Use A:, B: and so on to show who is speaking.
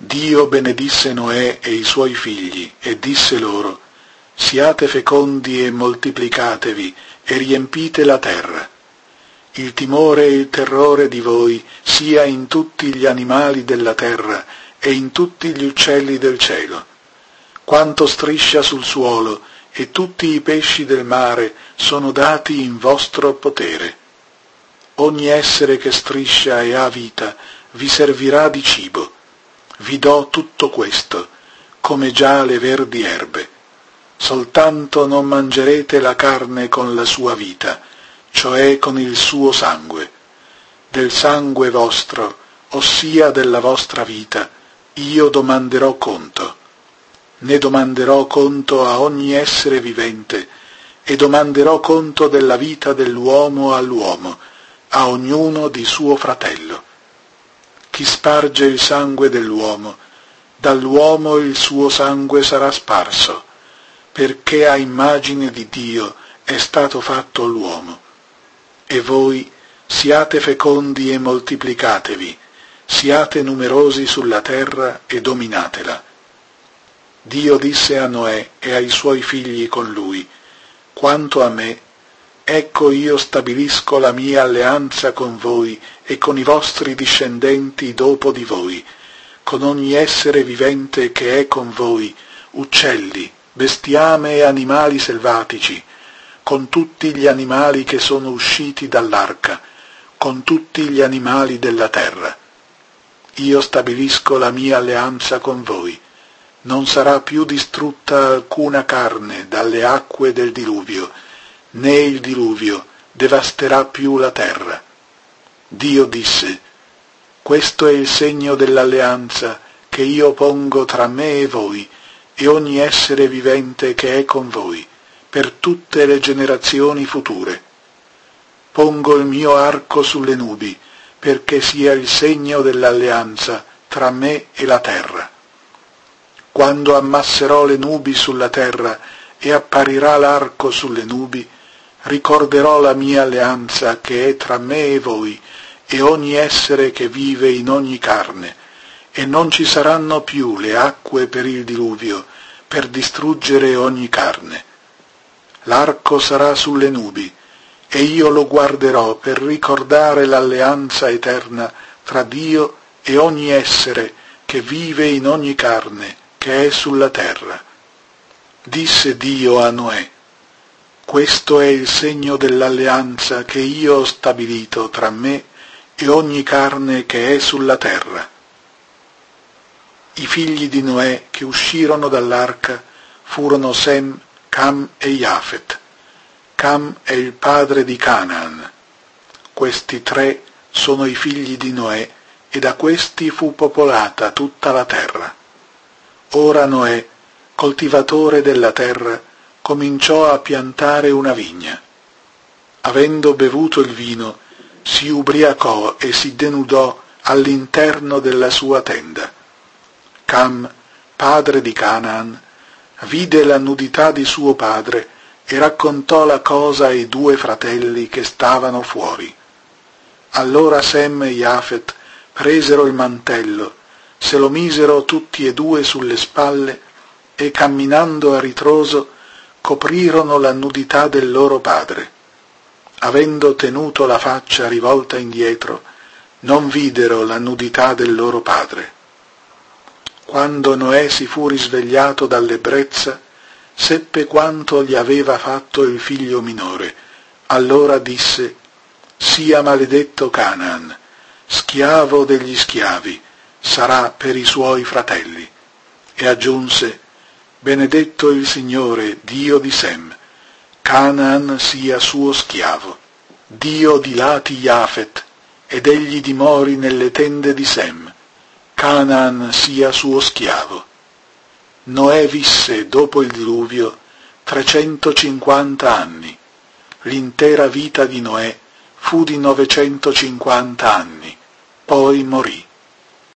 A: Dio benedisse Noè e i suoi figli e disse loro: siate fecondi e moltiplicatevi e riempite la terra. Il timore e il terrore di voi sia in tutti gli animali della terra e in tutti gli uccelli del cielo. Quanto striscia sul suolo e tutti i pesci del mare sono dati in vostro potere. Ogni essere che striscia e ha vita vi servirà di cibo. Vi do tutto questo, come già le verdi erbe. Soltanto non mangerete la carne con la sua vita, cioè con il suo sangue. Del sangue vostro, ossia della vostra vita, io domanderò conto. Ne domanderò conto a ogni essere vivente, e domanderò conto della vita dell'uomo all'uomo, a ognuno di suo fratello. Chi sparge il sangue dell'uomo, dall'uomo il suo sangue sarà sparso, perché a immagine di Dio è stato fatto l'uomo. E voi siate fecondi e moltiplicatevi, siate numerosi sulla terra e dominatela. Dio disse a Noè e ai suoi figli con lui: quanto a me, ecco io stabilisco la mia alleanza con voi e con i vostri discendenti dopo di voi, con ogni essere vivente che è con voi, uccelli, bestiame e animali selvatici, con tutti gli animali che sono usciti dall'arca, con tutti gli animali della terra. Io stabilisco la mia alleanza con voi. Non sarà più distrutta alcuna carne dalle acque del diluvio, né il diluvio devasterà più la terra. Dio disse: questo è il segno dell'alleanza che io pongo tra me e voi e ogni essere vivente che è con voi, per tutte le generazioni future. Pongo il mio arco sulle nubi, perché sia il segno dell'alleanza tra me e la terra. Quando ammasserò le nubi sulla terra e apparirà l'arco sulle nubi, ricorderò la mia alleanza che è tra me e voi e ogni essere che vive in ogni carne, e non ci saranno più le acque per il diluvio, per distruggere ogni carne. L'arco sarà sulle nubi, e io lo guarderò per ricordare l'alleanza eterna tra Dio e ogni essere che vive in ogni carne, che è sulla terra. Disse Dio a Noè: questo è il segno dell'alleanza che io ho stabilito tra me e ogni carne che è sulla terra. I figli di Noè che uscirono dall'arca furono Sem, Cam e Jafet. Cam è il padre di Canaan. Questi tre sono i figli di Noè, e da questi fu popolata tutta la terra. Ora Noè, coltivatore della terra, cominciò a piantare una vigna. Avendo bevuto il vino, si ubriacò e si denudò all'interno della sua tenda. Cam, padre di Canaan, vide la nudità di suo padre e raccontò la cosa ai due fratelli che stavano fuori. Allora Sem e Jafet presero il mantello, se lo misero tutti e due sulle spalle e, camminando a ritroso, coprirono la nudità del loro padre. Avendo tenuto la faccia rivolta indietro, non videro la nudità del loro padre. Quando Noè si fu risvegliato dall'ebbrezza, seppe quanto gli aveva fatto il figlio minore. Allora disse: sia maledetto Canaan, schiavo degli schiavi, sarà per i suoi fratelli. E aggiunse: benedetto il Signore, Dio di Sem, Canaan sia suo schiavo. Dio dilati Jafet, ed egli dimori nelle tende di Sem, Canaan sia suo schiavo. Noè visse dopo il diluvio 350 anni. L'intera vita di Noè fu di 950 anni, poi morì.